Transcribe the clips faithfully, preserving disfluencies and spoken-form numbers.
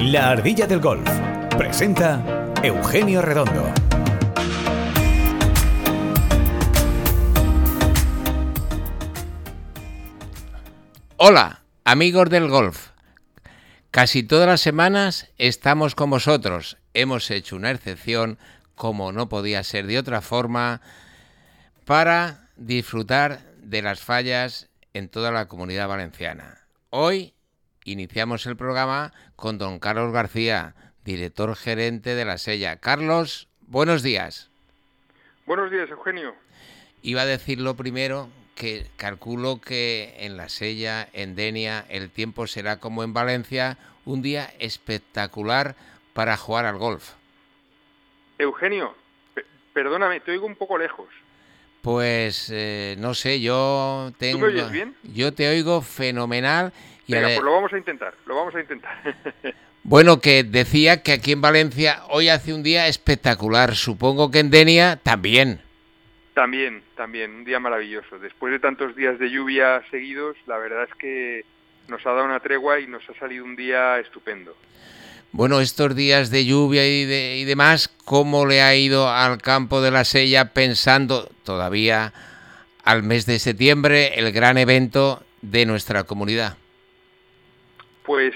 La Ardilla del Golf presenta Eugenio Redondo. Hola, amigos del golf. Casi todas las semanas estamos con vosotros. Hemos hecho una excepción, como no podía ser de otra forma, para disfrutar de las fallas en toda la Comunidad Valenciana. Hoy iniciamos el programa con don Carlos García, director gerente de La Sella. Carlos, buenos días. Buenos días, Eugenio. Iba a decir lo primero que calculo que en La Sella, en Denia, el tiempo será como en Valencia, un día espectacular para jugar al golf. Eugenio, pe- perdóname, te oigo un poco lejos. Pues eh, no sé, yo tengo... ¿Tú me oyes bien? Yo te oigo fenomenal. Y Venga, ale... pues lo vamos a intentar, lo vamos a intentar. Bueno, que decía que aquí en Valencia hoy hace un día espectacular. Supongo que en Denia también. También, también, un día maravilloso. Después de tantos días de lluvia seguidos, la verdad es que nos ha dado una tregua y nos ha salido un día estupendo. Bueno, estos días de lluvia y, de, y demás, ¿cómo le ha ido al campo de La Sella pensando todavía al mes de septiembre, el gran evento de nuestra comunidad? Pues,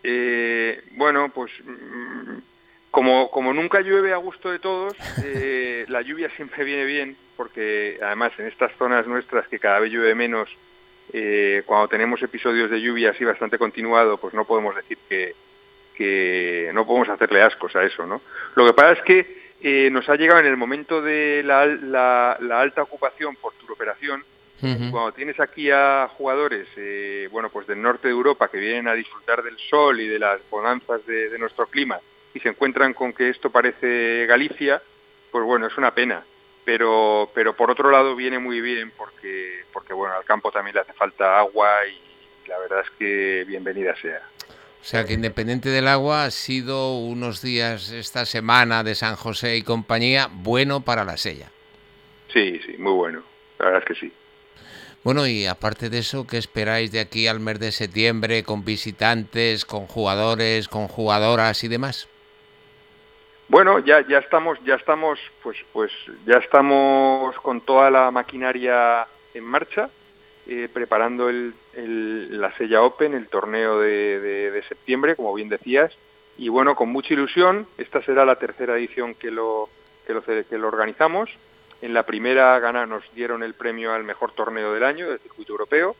eh, bueno, pues mm, como, como nunca llueve a gusto de todos, eh, la lluvia siempre viene bien, porque además en estas zonas nuestras que cada vez llueve menos, eh, cuando tenemos episodios de lluvia así bastante continuado, pues no podemos decir que, que no podemos hacerle ascos a eso, ¿no? Lo que pasa es que eh, nos ha llegado en el momento de la, la, la alta ocupación por turoperación. Uh-huh. Cuando tienes aquí a jugadores, eh, bueno, pues del norte de Europa que vienen a disfrutar del sol y de las bonanzas de, de nuestro clima y se encuentran con que esto parece Galicia, pues bueno, es una pena. Pero, pero por otro lado viene muy bien porque, porque bueno, al campo también le hace falta agua y la verdad es que bienvenida sea. O sea que independiente del agua, ha sido unos días esta semana de San José y compañía bueno para La Sella. Sí, sí, muy bueno, la verdad es que sí. Bueno, y aparte de eso, ¿qué esperáis de aquí al mes de septiembre con visitantes, con jugadores, con jugadoras y demás? Bueno, ya ya estamos, ya estamos, pues pues ya estamos con toda la maquinaria en marcha, eh, preparando el, el la Sella Open, el torneo de, de, de septiembre, como bien decías, y bueno, con mucha ilusión. Esta será la tercera edición que lo que lo que lo organizamos. En la primera gana nos dieron el premio al mejor torneo del año del circuito europeo.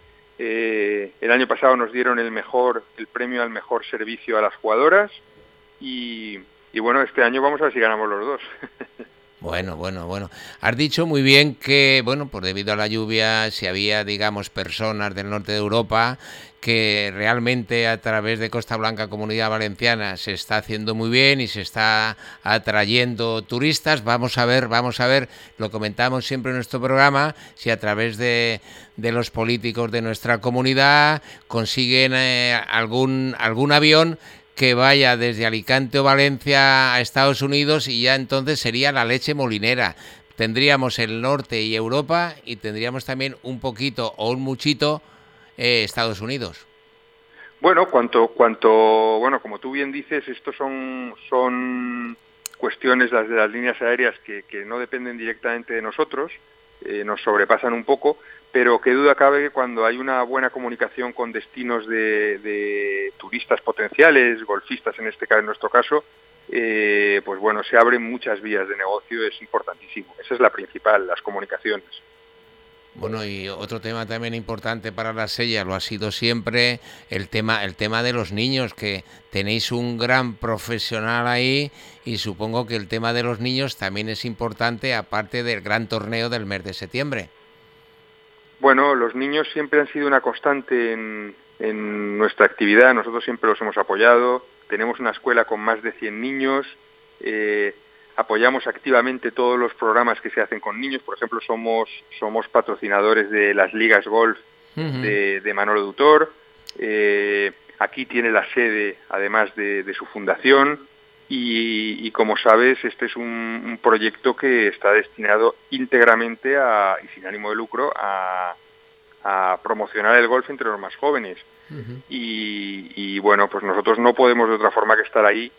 Eh, el año pasado nos dieron el mejor el premio al mejor servicio a las jugadoras y Y bueno, este año vamos a ver si ganamos los dos. Bueno, bueno, bueno. Has dicho muy bien que, bueno, pues debido a la lluvia, si había, digamos, personas del norte de Europa, que realmente a través de Costa Blanca, Comunidad Valenciana, se está haciendo muy bien y se está atrayendo turistas. Vamos a ver, vamos a ver, lo comentamos siempre en nuestro programa, si a través de, de los políticos de nuestra comunidad consiguen eh, algún, algún avión que vaya desde Alicante o Valencia a Estados Unidos y ya entonces sería la leche molinera. Tendríamos el norte y Europa y tendríamos también un poquito o un muchito eh, Estados Unidos. Bueno, cuanto, cuanto, bueno, como tú bien dices, estos son, son cuestiones las de las líneas aéreas que, que no dependen directamente de nosotros, eh, nos sobrepasan un poco, pero qué duda cabe que cuando hay una buena comunicación con destinos de, de turistas potenciales, golfistas en este caso, en nuestro caso, eh, pues bueno, se abren muchas vías de negocio, es importantísimo. Esa es la principal, las comunicaciones. Bueno, y otro tema también importante para La Sella, lo ha sido siempre el tema, el tema de los niños, que tenéis un gran profesional ahí y supongo que el tema de los niños también es importante, aparte del gran torneo del mes de septiembre. Bueno, los niños siempre han sido una constante en, en nuestra actividad, nosotros siempre los hemos apoyado, tenemos una escuela con más de cien niños, eh, apoyamos activamente todos los programas que se hacen con niños, por ejemplo, somos somos patrocinadores de las ligas golf uh-huh. de, de Manolo Dutor, eh, aquí tiene la sede, además de, de su fundación, y, y como sabes, este es un, un proyecto que está destinado íntegramente a, y sin ánimo de lucro a, a promocionar el golf entre los más jóvenes. Uh-huh. Y, y bueno, pues nosotros no podemos de otra forma que estar ahí,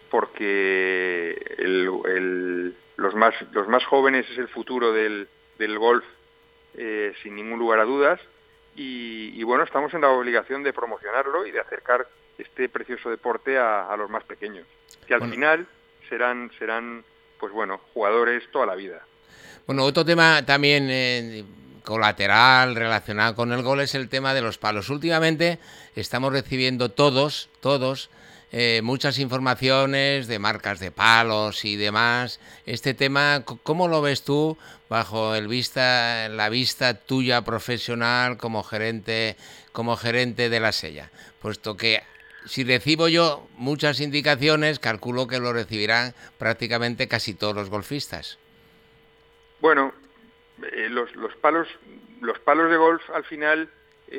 porque el, el, los, más, los más jóvenes es el futuro del, del golf, eh, sin ningún lugar a dudas, y, y bueno, estamos en la obligación de promocionarlo y de acercar este precioso deporte a, a los más pequeños, que al bueno. final serán, serán, pues bueno, jugadores toda la vida. Bueno, otro tema también eh, colateral relacionado con el golf es el tema de los palos. Últimamente estamos recibiendo todos, todos, eh, muchas informaciones de marcas de palos y demás. Este tema, ¿cómo lo ves tú bajo el vista, la vista tuya profesional como gerente, como gerente de La Sella? Puesto que si recibo yo muchas indicaciones, calculo que lo recibirán prácticamente casi todos los golfistas. Bueno, eh, los, los palos, los palos de golf al final,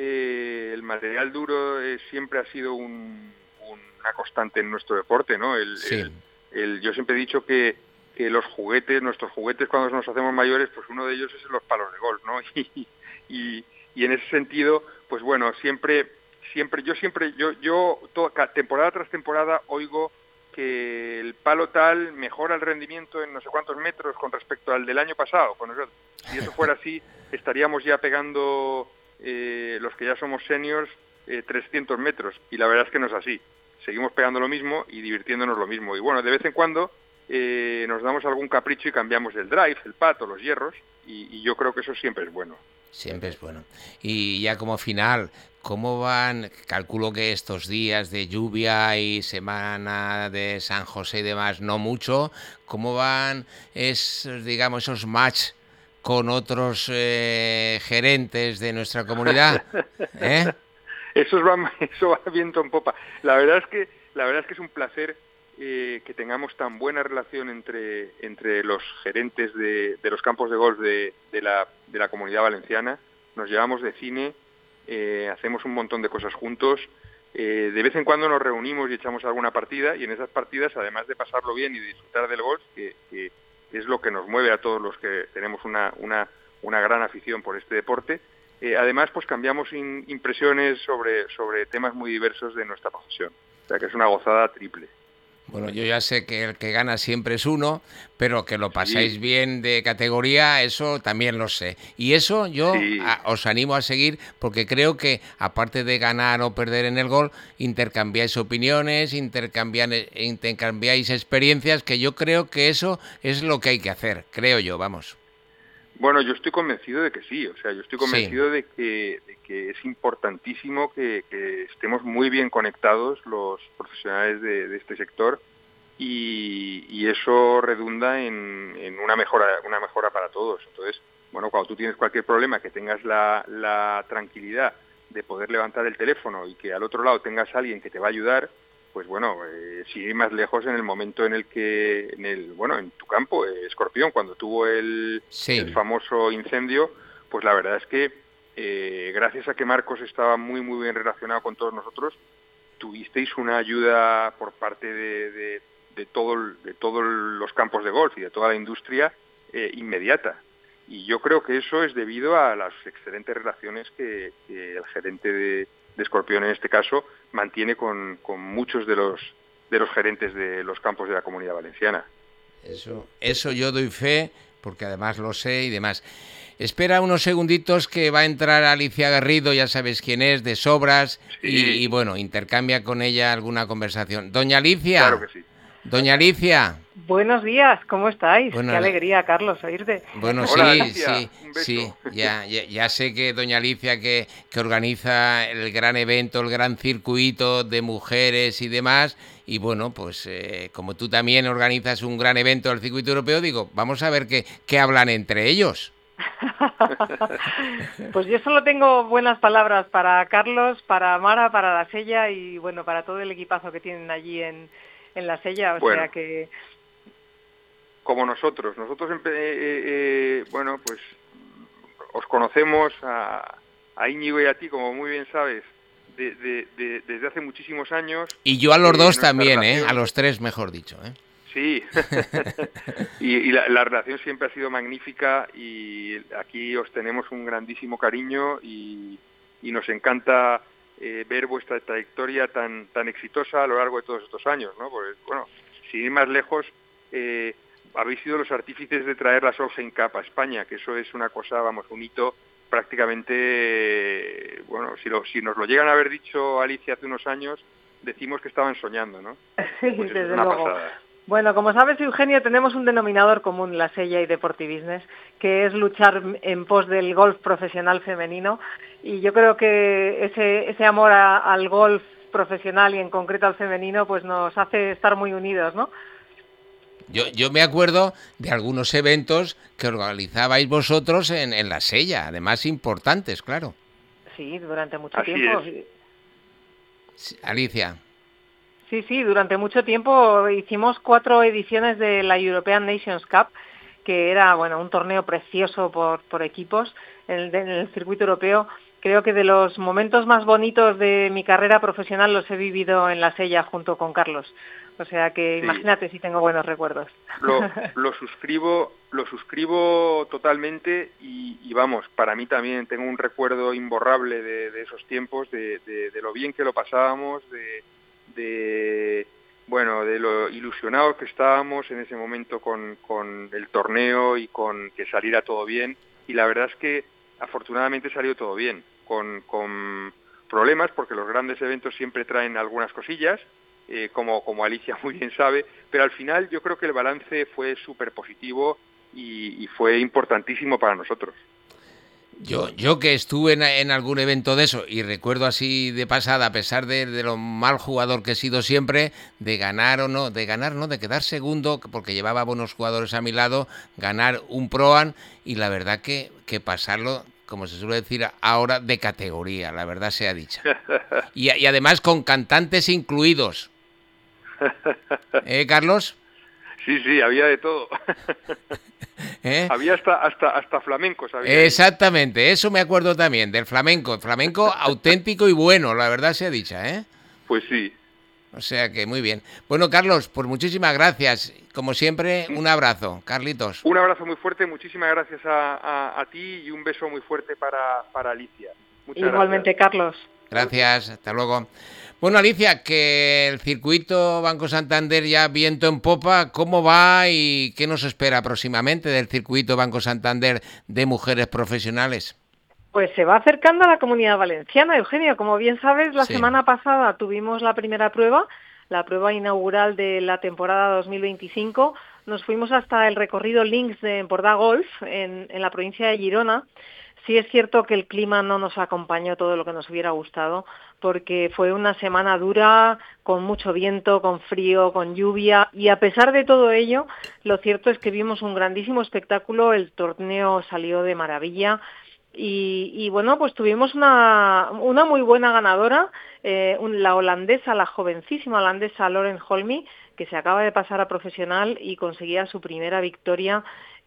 eh, el material duro eh, siempre ha sido un, un, una constante en nuestro deporte, ¿no? El, sí. el, el, yo siempre he dicho que, que los juguetes, nuestros juguetes cuando nos hacemos mayores, pues uno de ellos es los palos de golf, ¿no? Y, y, y en ese sentido, pues bueno, siempre, siempre, yo siempre, yo, yo toda, temporada tras temporada oigo que el palo tal mejora el rendimiento en no sé cuántos metros con respecto al del año pasado. Con nosotros. Si eso fuera así, estaríamos ya pegando, eh, los que ya somos seniors, eh, trescientos metros. Y la verdad es que no es así. Seguimos pegando lo mismo y divirtiéndonos lo mismo. Y bueno, de vez en cuando eh, nos damos algún capricho y cambiamos el drive, el pato, los hierros. Y, y yo creo que eso siempre es bueno. Siempre es bueno. Y ya como final, ¿cómo van? Calculo que estos días de lluvia y semana de San José y demás, no mucho. ¿Cómo van esos, digamos, esos match con otros eh, gerentes de nuestra comunidad? ¿Eh? Eso va, eso va viento en popa. La verdad es que, la verdad es que es un placer eh, que tengamos tan buena relación entre, entre los gerentes de, de los campos de golf de, de, la, de la Comunidad Valenciana. Nos llevamos de cine, eh, hacemos un montón de cosas juntos, eh, de vez en cuando nos reunimos y echamos alguna partida, y en esas partidas, además de pasarlo bien y de disfrutar del golf, que, que es lo que nos mueve a todos los que tenemos una, una, una gran afición por este deporte, eh, además pues cambiamos in, impresiones sobre, sobre temas muy diversos de nuestra profesión, o sea que es una gozada triple. Bueno, yo ya sé que el que gana siempre es uno, pero que lo pasáis sí. bien de categoría, eso también lo sé. Y eso yo sí. a, os animo a seguir, porque creo que, aparte de ganar o perder en el golf, intercambiáis opiniones, intercambiáis, intercambiáis experiencias, que yo creo que eso es lo que hay que hacer, creo yo, vamos. Bueno, yo estoy convencido de que sí, o sea, yo estoy convencido sí. de, que, de que es importantísimo que, que estemos muy bien conectados los profesionales de, de este sector y, y eso redunda en, en una mejora, una mejora para todos. Entonces, bueno, cuando tú tienes cualquier problema, que tengas la, la tranquilidad de poder levantar el teléfono y que al otro lado tengas a alguien que te va a ayudar, pues bueno, eh, sigue más lejos en el momento en el que, en el bueno, en tu campo, eh, Escorpión, cuando tuvo el, sí. el famoso incendio, pues la verdad es que eh, gracias a que Marcos estaba muy muy bien relacionado con todos nosotros, tuvisteis una ayuda por parte de, de, de, todo, de todos los campos de golf y de toda la industria eh, inmediata. Y yo creo que eso es debido a las excelentes relaciones que, que el gerente de, de Escorpión, en este caso, mantiene con, con muchos de los de los gerentes de los campos de la Comunidad Valenciana. Eso, eso yo doy fe, porque además lo sé y demás. Espera unos segunditos que va a entrar Alicia Garrido, ya sabes quién es, de Sobras, sí. y, y bueno, intercambia con ella alguna conversación. Doña Alicia. Claro que sí. Doña Alicia. Buenos días, ¿cómo estáis? Bueno, qué alegría, Carlos, oírte. Bueno, Hola, sí, Alicia. sí, Un beso. sí, ya, ya, ya sé que doña Alicia que, que organiza el gran evento, el gran circuito de mujeres y demás, y bueno, pues eh, como tú también organizas un gran evento del circuito europeo, digo, vamos a ver qué, qué hablan entre ellos. Pues yo solo tengo buenas palabras para Carlos, para Mara, para La Sella y bueno, para todo el equipazo que tienen allí en, en La Sella, o bueno. sea que... Como nosotros, nosotros, eh, eh, bueno, pues os conocemos a, a Íñigo y a ti, como muy bien sabes, de, de, de, desde hace muchísimos años. Y yo a los eh, dos también, relación... ¿eh? A los tres, mejor dicho, ¿eh? Sí, y, y la, la relación siempre ha sido magnífica y aquí os tenemos un grandísimo cariño y, y nos encanta eh, ver vuestra trayectoria tan tan exitosa a lo largo de todos estos años, ¿no? Porque, bueno, sin ir más lejos, eh, habéis sido los artífices de traer la Solheim Cup a España, que eso es una cosa, vamos, un hito prácticamente, eh, bueno, si, lo, si nos lo llegan a haber dicho Alicia hace unos años, decimos que estaban soñando, ¿no? Sí, pues desde es una luego. pasada. Bueno, como sabes, Eugenio, tenemos un denominador común, la Sella y Deportibusiness, que es luchar en pos del golf profesional femenino. Y yo creo que ese, ese amor a, al golf profesional y en concreto al femenino, pues nos hace estar muy unidos, ¿no? Yo, yo me acuerdo de algunos eventos que organizabais vosotros en, en la Sella, además importantes, claro. Sí, durante mucho Así tiempo. es. Sí, Alicia. Sí, sí, durante mucho tiempo hicimos cuatro ediciones de la European Nations Cup, que era, bueno, un torneo precioso por, por equipos en el, en el circuito europeo. Creo que de los momentos más bonitos de mi carrera profesional los he vivido en la Sella junto con Carlos. O sea que sí. Imagínate si tengo buenos recuerdos. Lo, lo suscribo, lo suscribo totalmente y, y vamos, para mí también tengo un recuerdo imborrable de, de esos tiempos, de, de, de lo bien que lo pasábamos, de de bueno de lo ilusionados que estábamos en ese momento con, con el torneo y con que saliera todo bien, y la verdad es que afortunadamente salió todo bien, con, con problemas porque los grandes eventos siempre traen algunas cosillas, eh, como, como Alicia muy bien sabe, pero al final yo creo que el balance fue súper positivo y, y fue importantísimo para nosotros. Yo, yo que estuve en, en algún evento de eso y recuerdo así de pasada, a pesar de, de lo mal jugador que he sido siempre, de ganar o no, de ganar no, de quedar segundo, porque llevaba buenos jugadores a mi lado, ganar un Pro-Am y la verdad que, que pasarlo, como se suele decir ahora, de categoría, la verdad sea dicha. Y, y además con cantantes incluidos. ¿Eh, Carlos? Sí, sí, había de todo. ¿Eh? Había hasta hasta hasta flamencos. Había Exactamente, ahí. Eso me acuerdo también, del flamenco. El flamenco auténtico y bueno, la verdad sea dicha, ¿eh? Pues sí. O sea que muy bien. Bueno, Carlos, pues muchísimas gracias. Como siempre, un abrazo. Carlitos. Un abrazo muy fuerte, muchísimas gracias a, a, a ti y un beso muy fuerte para, para Alicia. Muchas Igualmente, gracias. Carlos. Gracias, hasta luego. Bueno, Alicia, que el circuito Banco Santander ya viento en popa, ¿cómo va y qué nos espera próximamente del circuito Banco Santander de mujeres profesionales? Pues se va acercando a la Comunidad Valenciana, Eugenio. Como bien sabes, la sí. semana pasada tuvimos la primera prueba, la prueba inaugural de la temporada dos mil veinticinco. Nos fuimos hasta el recorrido Links de Empordà Golf, en, en la provincia de Girona. Sí es cierto que el clima no nos acompañó todo lo que nos hubiera gustado, porque fue una semana dura, con mucho viento, con frío, con lluvia, y a pesar de todo ello, lo cierto es que vimos un grandísimo espectáculo, el torneo salió de maravilla, y, y bueno, pues tuvimos una, una muy buena ganadora, eh, la holandesa, la jovencísima holandesa Lauren Holmy, que se acaba de pasar a profesional y conseguía su primera victoria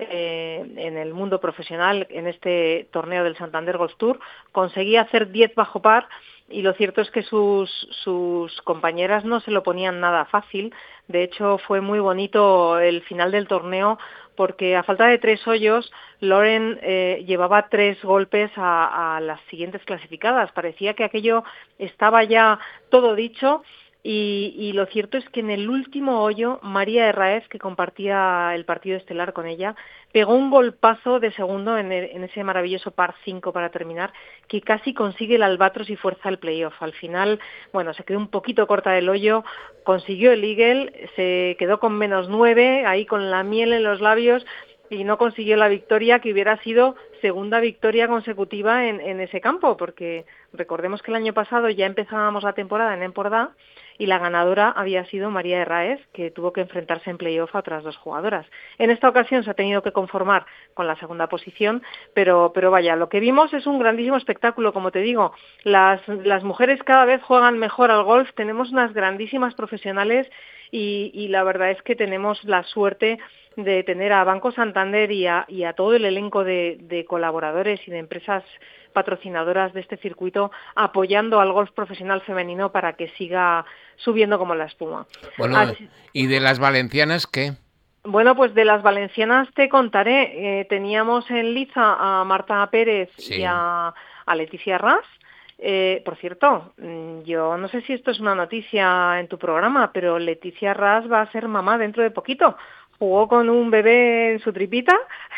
eh, en el mundo profesional en este torneo del Santander Golf Tour. Conseguía hacer diez bajo par y lo cierto es que sus, sus compañeras no se lo ponían nada fácil. De hecho, fue muy bonito el final del torneo porque a falta de tres hoyos, Lauren eh, llevaba tres golpes a, a las siguientes clasificadas. Parecía que aquello estaba ya todo dicho. Y, y lo cierto es que en el último hoyo, María Herráez, que compartía el partido estelar con ella, pegó un golpazo de segundo en, el, en ese maravilloso par cinco para terminar, que casi consigue el albatros y fuerza el playoff. Al final, bueno, se quedó un poquito corta del hoyo, consiguió el eagle, se quedó con menos nueve, ahí con la miel en los labios, y no consiguió la victoria que hubiera sido segunda victoria consecutiva en, en ese campo, porque recordemos que el año pasado ya empezábamos la temporada en Empordà y la ganadora había sido María Herráez, que tuvo que enfrentarse en playoff a otras dos jugadoras. En esta ocasión se ha tenido que conformar con la segunda posición, pero, pero vaya, lo que vimos es un grandísimo espectáculo, como te digo. Las, las mujeres cada vez juegan mejor al golf, tenemos unas grandísimas profesionales y, y la verdad es que tenemos la suerte de tener a Banco Santander y a, y a todo el elenco de, de colaboradores y de empresas patrocinadoras de este circuito, apoyando al golf profesional femenino para que siga subiendo como la espuma. Bueno, Así... ¿y de las valencianas qué? Bueno, pues de las valencianas te contaré. Eh, teníamos en liza a Marta Pérez sí. y a, a Leticia Ras. Eh, por cierto, yo no sé si esto es una noticia en tu programa, pero Leticia Ras va a ser mamá dentro de poquito. Jugó con un bebé en su tripita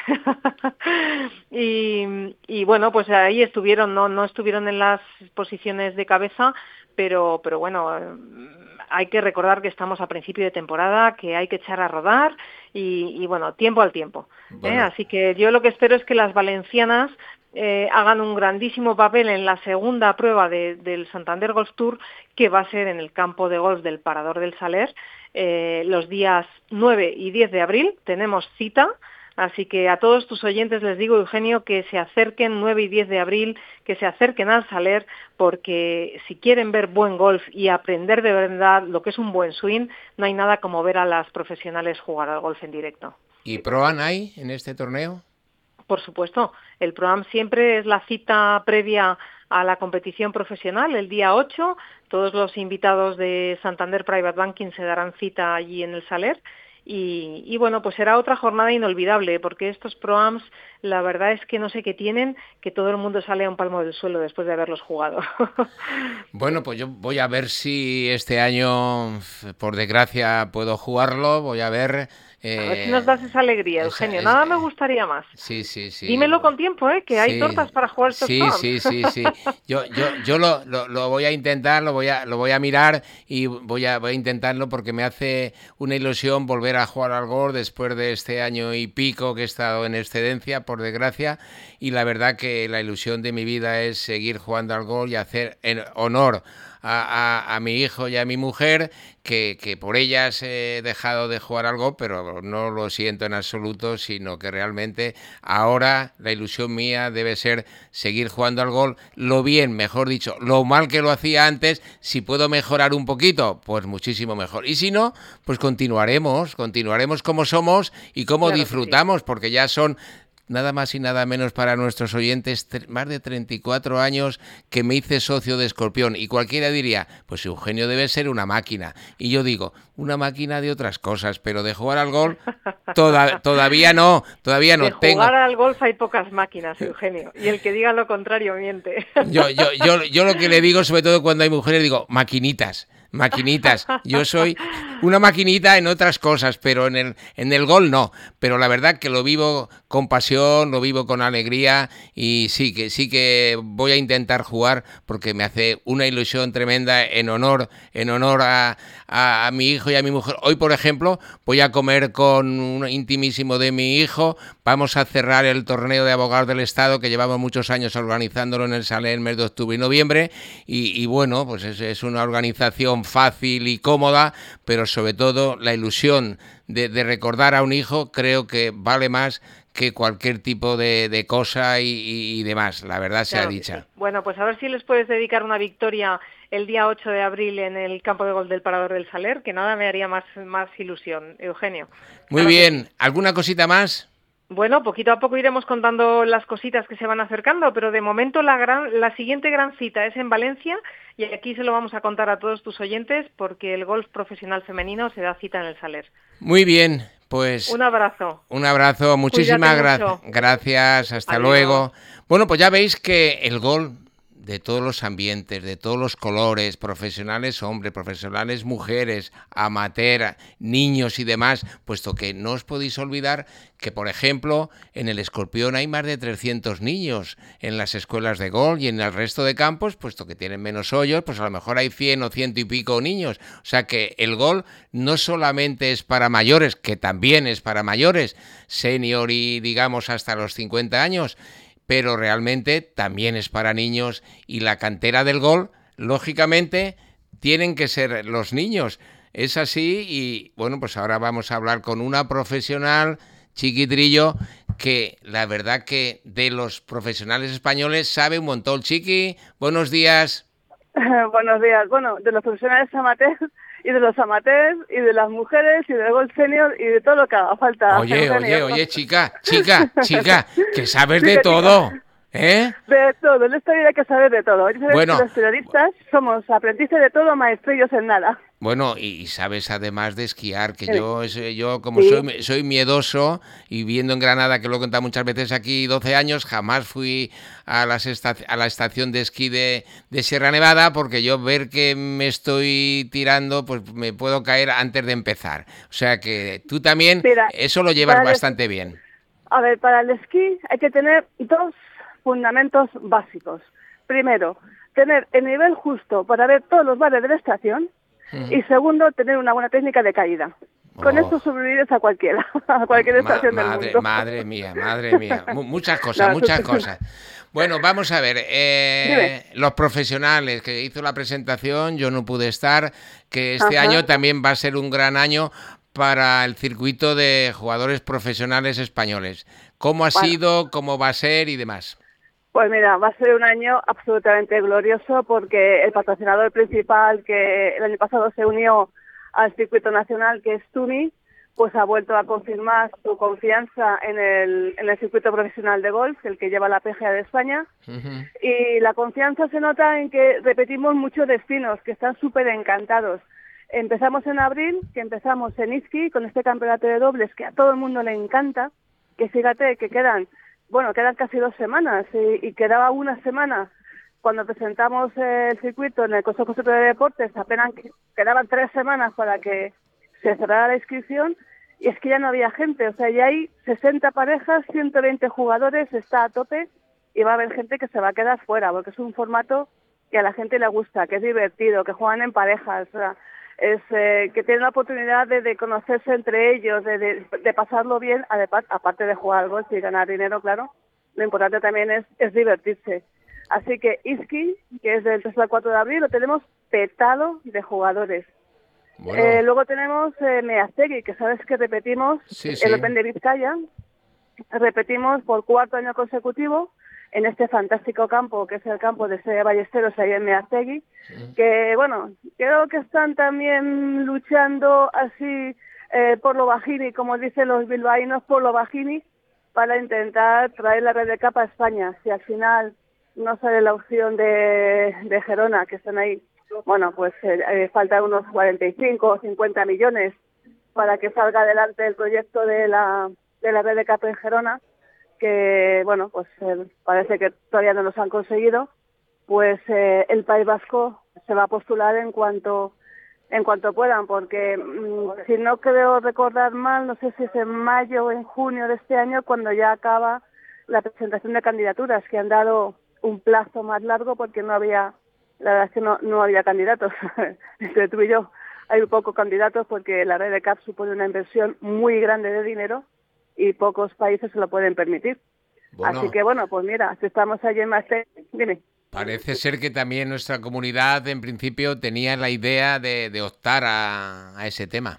y, y bueno, pues ahí estuvieron, no, no estuvieron en las posiciones de cabeza, pero, pero bueno, hay que recordar que estamos a principio de temporada, que hay que echar a rodar y, y bueno, tiempo al tiempo. Bueno. ¿eh? Así que yo lo que espero es que las valencianas Eh, hagan un grandísimo papel en la segunda prueba de, del Santander Golf Tour, que va a ser en el campo de golf del Parador del Saler, eh, los días nueve y diez de abril. Tenemos cita, así que a todos tus oyentes les digo, Eugenio, que se acerquen nueve y diez de abril, que se acerquen al Saler, porque si quieren ver buen golf y aprender de verdad lo que es un buen swing, no hay nada como ver a las profesionales jugar al golf en directo. ¿Y Pro-Am hay en este torneo? Por supuesto, el Pro-Am siempre es la cita previa a la competición profesional, el día ocho, todos los invitados de Santander Private Banking se darán cita allí en el Saler y, y bueno, pues será otra jornada inolvidable, porque estos Pro-Ams, la verdad es que no sé qué tienen, que todo el mundo sale a un palmo del suelo después de haberlos jugado. Bueno, pues yo voy a ver si este año, por desgracia, puedo jugarlo, voy a ver... Eh, a ver si nos das esa alegría, Eugenio. Esa, Nada es, me gustaría más. Sí, sí, sí. Dímelo con tiempo, ¿eh? Que sí, hay tortas para jugar estos Sí, Pro-Ams. sí, sí, sí. Yo, yo, yo lo, lo, lo voy a intentar, lo voy a, lo voy a mirar y voy a, voy a intentarlo porque me hace una ilusión volver a jugar al golf después de este año y pico que he estado en excedencia, por desgracia. Y la verdad que la ilusión de mi vida es seguir jugando al golf y hacer en honor A, a, a mi hijo y a mi mujer, que, que por ellas he dejado de jugar al golf, pero no lo siento en absoluto, sino que realmente ahora la ilusión mía debe ser seguir jugando al golf, lo bien, mejor dicho, lo mal que lo hacía antes, si puedo mejorar un poquito, pues muchísimo mejor. Y si no, pues continuaremos, continuaremos como somos y como claro disfrutamos, sí. Porque ya son... Nada más y nada menos para nuestros oyentes, más de treinta y cuatro años que me hice socio de Escorpión y cualquiera diría, pues Eugenio debe ser una máquina. Y yo digo, una máquina de otras cosas, pero de jugar al golf toda, todavía no, todavía no de tengo. De jugar al golf hay pocas máquinas, Eugenio, y el que diga lo contrario miente. Yo, yo, yo, yo lo que le digo, sobre todo cuando hay mujeres, digo, maquinitas. Maquinitas, yo soy una maquinita en otras cosas, pero en el en el gol no, pero la verdad que lo vivo con pasión, lo vivo con alegría y sí que sí que voy a intentar jugar porque me hace una ilusión tremenda en honor en honor a, a, a mi hijo y a mi mujer. Hoy, por ejemplo, voy a comer con un intimísimo de mi hijo, vamos a cerrar el torneo de abogados del Estado que llevamos muchos años organizándolo en el Saler, el mes de octubre y noviembre y, y bueno, pues es, es una organización fácil y cómoda, pero sobre todo la ilusión de, de recordar a un hijo creo que vale más que cualquier tipo de, de cosa y, y, y demás, la verdad sea claro dicha. Sí. Bueno, pues a ver si les puedes dedicar una victoria el día ocho de abril en el campo de golf del Parador del Saler, que nada me haría más, más ilusión, Eugenio. Muy claro bien, ¿alguna cosita más? Bueno, poquito a poco iremos contando las cositas que se van acercando, pero de momento la gran, la siguiente gran cita es en Valencia y aquí se lo vamos a contar a todos tus oyentes porque el golf profesional femenino se da cita en el Saler. Muy bien, pues... Un abrazo. Un abrazo, muchísimas gra- gracias, hasta Adiós. Luego. Bueno, pues ya veis que el golf de todos los ambientes, de todos los colores, profesionales hombres, profesionales mujeres, amateur, niños y demás, puesto que no os podéis olvidar que, por ejemplo, en el Escorpión hay más de trescientos niños en las escuelas de golf y en el resto de campos, puesto que tienen menos hoyos, pues a lo mejor hay cien o ciento y pico niños. O sea que el golf no solamente es para mayores, que también es para mayores, senior y digamos hasta los cincuenta años, pero realmente también es para niños y la cantera del golf, lógicamente, tienen que ser los niños. Es así y, bueno, pues ahora vamos a hablar con una profesional, Chiqui Trillo, que la verdad que de los profesionales españoles sabe un montón. Chiqui, buenos días. Buenos días. Bueno, de los profesionales amateurs y de los amateurs y de las mujeres y del golf senior y de todo lo que haga falta. Oye, oye, oye, chica, chica, chica, que sabes de todo. ¿Eh? De todo, en esta vida hay que saber de todo. Bueno, los periodistas somos aprendices de todo, maestrillos en nada. Bueno, y sabes además de esquiar, que Sí. yo yo como Sí. soy soy miedoso y viviendo en Granada, que lo he contado muchas veces aquí, doce años, jamás fui a, las esta- a la estación de esquí de, de Sierra Nevada, porque yo ver que me estoy tirando, pues me puedo caer antes de empezar. O sea que tú también Mira, eso lo llevas para el- bastante bien. A ver, para el esquí hay que tener dos fundamentos básicos. Primero, tener el nivel justo para ver todos los bares de la estación. Y segundo, tener una buena técnica de caída. Con Oh. esto sobrevives a cualquiera, a cualquier Ma- estación madre, del mundo. madre mía, madre mía. Mu- muchas cosas, No, muchas tú- cosas. Bueno, vamos a ver. eh, los profesionales que hizo la presentación, yo no pude estar, que este Ajá. año también va a ser un gran año para el circuito de jugadores profesionales españoles. ¿Cómo ha Bueno. sido, cómo va a ser y demás? Pues mira, va a ser un año absolutamente glorioso porque el patrocinador principal que el año pasado se unió al circuito nacional, que es Tumi, pues ha vuelto a confirmar su confianza en el, en el circuito profesional de golf, el que lleva la P G A de España. Ujú. Y la confianza se nota en que repetimos muchos destinos, que están súper encantados. Empezamos en abril, que empezamos en Izqui, con este campeonato de dobles que a todo el mundo le encanta, que fíjate que quedan, bueno, quedan casi dos semanas, y, y quedaba una semana cuando presentamos el circuito en el Consejo Superior de Deportes, apenas que- quedaban tres semanas para que se cerrara la inscripción, y es que ya no había gente, o sea, ya hay sesenta parejas, ciento veinte jugadores, está a tope, y va a haber gente que se va a quedar fuera, porque es un formato que a la gente le gusta, que es divertido, que juegan en parejas, o sea, es eh, que tienen la oportunidad de, de conocerse entre ellos, de, de, de pasarlo bien, además, aparte de jugar al golf y ganar dinero, claro, lo importante también es, es divertirse. Así que Izqui, que es del tres al cuatro de abril, lo tenemos petado de jugadores. Bueno, Eh, luego tenemos eh, Meaztegui, que sabes que repetimos Sí, el sí. Open de Vizcaya, repetimos por cuarto año consecutivo en este fantástico campo, que es el campo de Sede Ballesteros, ahí en Meaztegui, que, bueno, creo que están también luchando así eh, por lo bajini, como dicen los bilbaínos, por lo bajini, para intentar traer la Red de Cup a España. Si al final no sale la opción de, de Gerona, que están ahí, bueno, pues eh, eh, faltan unos cuarenta y cinco o cincuenta millones para que salga adelante el proyecto de la, de la Red de Cup en Gerona, que, bueno, pues eh, parece que todavía no los han conseguido. Pues eh, el País Vasco se va a postular en cuanto en cuanto puedan, porque mm, si no creo recordar mal, no sé si es en mayo o en junio de este año cuando ya acaba la presentación de candidaturas, que han dado un plazo más largo porque no había, la verdad es que no, no había candidatos. Entre tú y yo hay pocos candidatos porque la Red de Cup supone una inversión muy grande de dinero y pocos países se lo pueden permitir. Bueno. Así que bueno, pues mira, si estamos allí en Maastricht, dime. parece ser que también nuestra comunidad en principio tenía la idea de, de optar a, a ese tema.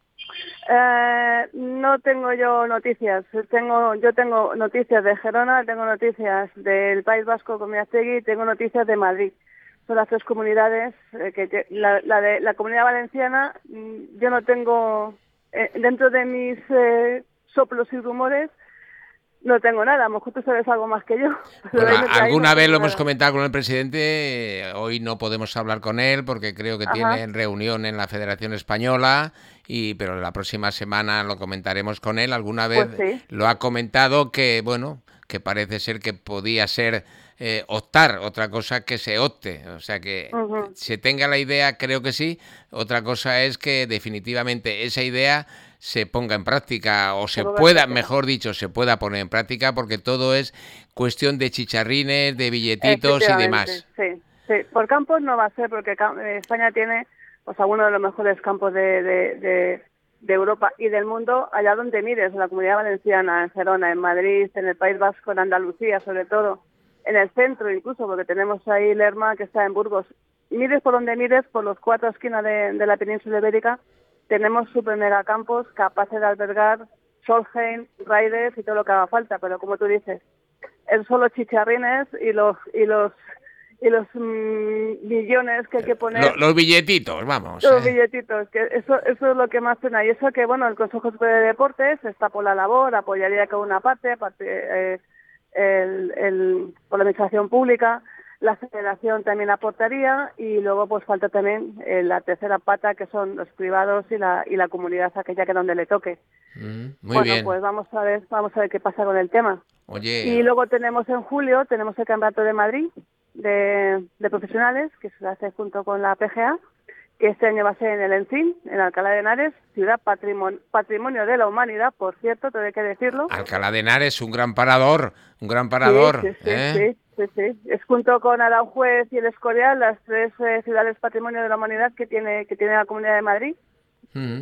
Eh, no tengo yo noticias. Tengo, yo tengo noticias de Gerona, tengo noticias del País Vasco con Meaztegui, tengo noticias de Madrid. Son las tres comunidades eh, que, que la, la de la Comunidad Valenciana, mm, yo no tengo eh, dentro de mis eh, soplos y rumores. No tengo nada, a lo mejor tú sabes algo más que yo. Bueno, Pero ahí alguna no vez tengo lo hemos nada. comentado con el presidente, eh, hoy no podemos hablar con él porque creo que Ajá. tiene reunión en la Federación Española, y pero la próxima semana lo comentaremos con él. Alguna vez Pues sí. lo ha comentado que, bueno, que parece ser que podía ser eh, optar, otra cosa que se opte, o sea que Ujú. se tenga la idea, creo que sí, otra cosa es que definitivamente esa idea se ponga en práctica o se ponga en pueda, práctica. mejor dicho, se pueda poner en práctica, porque todo es cuestión de chicharrines, de billetitos y demás. Sí, sí. Por campos no va a ser porque cam- eh, España tiene pues a uno de los mejores campos de, de, de, de Europa y del mundo, allá donde mires, en la Comunidad Valenciana, en Gerona, en Madrid, en el País Vasco, en Andalucía sobre todo, en el centro incluso, porque tenemos ahí Lerma que está en Burgos. Mires por donde mires, por los cuatro esquinas de, de la península ibérica, tenemos super megacampos capaces de albergar Solheim, Raiders y todo lo que haga falta, pero como tú dices, es solo chicharrines y los y los y los mm, millones que hay que poner, Lo- los billetitos, vamos. los eh. billetitos, que eso eso es lo que más pena. Y eso que, bueno, el Consejo Superior de Deportes está por la labor, apoyaría cada una parte, aparte, eh, el, el, por la administración pública, la federación también aportaría y luego pues falta también eh, la tercera pata, que son los privados y la y la comunidad aquella que donde le toque. Mm, muy bueno, bien. pues vamos a ver, vamos a ver qué pasa con el tema. Oye. Y luego tenemos en julio, tenemos el Campeonato de Madrid de, de profesionales, que se hace junto con la P G A, que este año va a ser en el Encín, en Alcalá de Henares, ciudad patrimonio, patrimonio de la humanidad, por cierto, tengo que decirlo. Alcalá de Henares, un gran parador, un gran parador. Sí, sí, sí, ¿eh? sí, sí, sí. Es junto con Aranjuez y el Escorial las tres eh, ciudades patrimonio de la humanidad que tiene que tiene la Comunidad de Madrid. Mm.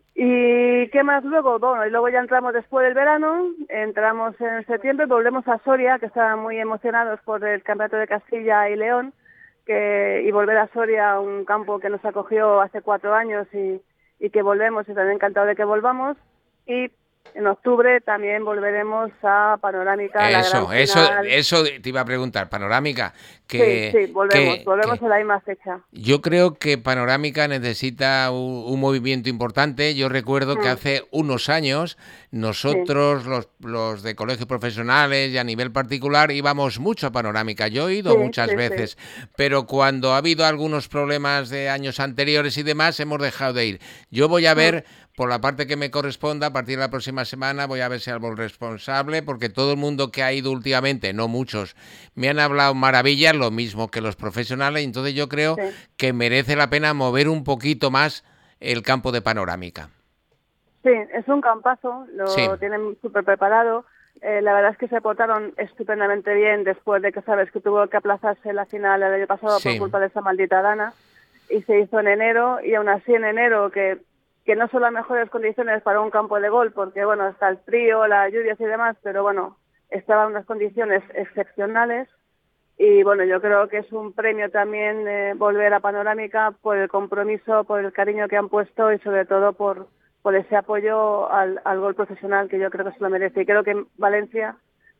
¿Y qué más luego? Bueno, y luego ya entramos después del verano, entramos en septiembre, volvemos a Soria, que estaban muy emocionados por el Campeonato de Castilla y León, que y volver a Soria, un campo que nos acogió hace cuatro años y, y que volvemos, y también encantado de que volvamos. Y en octubre también volveremos a Panorámica. Eso, la eso, final. eso te iba a preguntar, Panorámica. Que, sí, sí, volvemos, que, volvemos que a la misma fecha. Yo creo que Panorámica necesita un, un movimiento importante. Yo recuerdo mm. que hace unos años nosotros, sí. los, los de colegios profesionales y a nivel particular, íbamos mucho a Panorámica. Yo he ido sí, muchas sí, veces, sí. pero cuando ha habido algunos problemas de años anteriores y demás, hemos dejado de ir. Yo voy a ver... Sí. Por la parte que me corresponda, a partir de la próxima semana voy a ver si algo el responsable, porque todo el mundo que ha ido últimamente, no muchos, me han hablado maravillas, lo mismo que los profesionales, y entonces yo creo sí. que merece la pena mover un poquito más el campo de Panorámica. Sí, es un campazo, lo sí. tienen súper preparado. Eh, la verdad es que se portaron estupendamente bien después de que sabes que tuvo que aplazarse la final el año pasado sí. por culpa de esa maldita Dana, y se hizo en enero, y aún así en enero, que que no son las mejores condiciones para un campo de golf, porque bueno, está el frío, las lluvias y demás, pero bueno, estaban unas condiciones excepcionales y bueno, yo creo que es un premio también eh, volver a Panorámica por el compromiso, por el cariño que han puesto y sobre todo por, por ese apoyo al, al golf profesional, que yo creo que se lo merece. Y creo que Valencia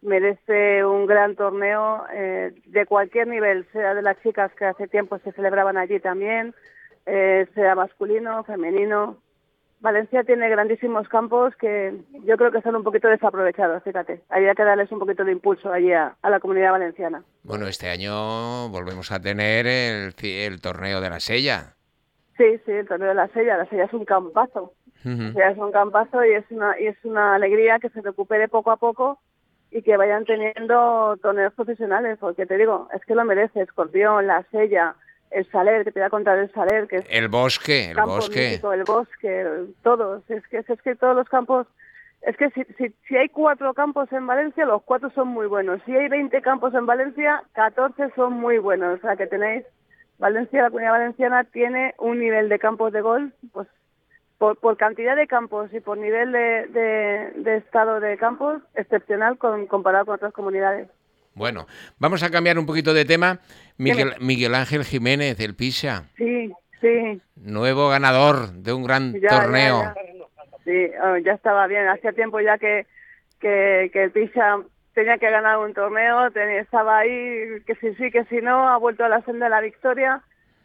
merece un gran torneo eh, de cualquier nivel, sea de las chicas que hace tiempo se celebraban allí también, eh, sea masculino, femenino. Valencia tiene grandísimos campos que yo creo que están un poquito desaprovechados, fíjate. Habría que darles un poquito de impulso allí a, a la comunidad valenciana. Bueno, este año volvemos a tener el, el torneo de la Sella. Sí, sí, el torneo de la Sella. La Sella es un campazo. Uh-huh. O sea, es un campazo y es una y es una alegría que se recupere poco a poco y que vayan teniendo torneos profesionales, porque te digo, es que lo merece. Escorpión, la Sella, el Saler, que te voy a contar el Saler, que es el bosque, el bosque, mítico, el bosque, todos, es que es que todos los campos, es que si, si si hay cuatro campos en Valencia, los cuatro son muy buenos. Si hay veinte campos en Valencia, catorce son muy buenos. O sea que tenéis, Valencia, la Comunidad Valenciana tiene un nivel de campos de golf, pues por, por cantidad de campos y por nivel de, de, de estado de campos excepcional con, comparado con otras comunidades. Bueno, vamos a cambiar un poquito de tema. Miguel, Miguel Ángel Jiménez, del Pisa. Sí, sí. Nuevo ganador de un gran ya, torneo. Ya, ya. Sí, oh, ya estaba bien. Hacía tiempo ya que, que, que el Pisa tenía que ganar un torneo, tenía, estaba ahí, que si sí, que si no, ha vuelto a la senda de la victoria.